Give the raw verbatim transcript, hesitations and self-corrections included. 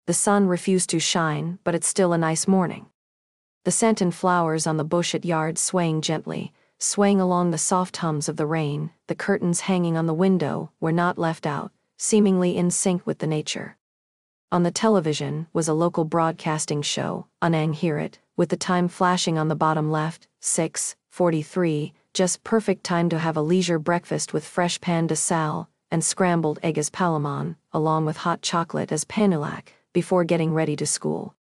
The sun refused to shine, but it's still a nice morning. The scent and flowers on the bush at yard swaying gently, swaying along the soft hums of the rain, the curtains hanging on the window were not left out, seemingly in sync with the nature. On the television was a local broadcasting show, Anang Hirit, with the time flashing on the bottom left, six forty-three, just perfect time to have a leisure breakfast with fresh pan de sal and scrambled egg as palaman, along with hot chocolate as panulak, before getting ready to school.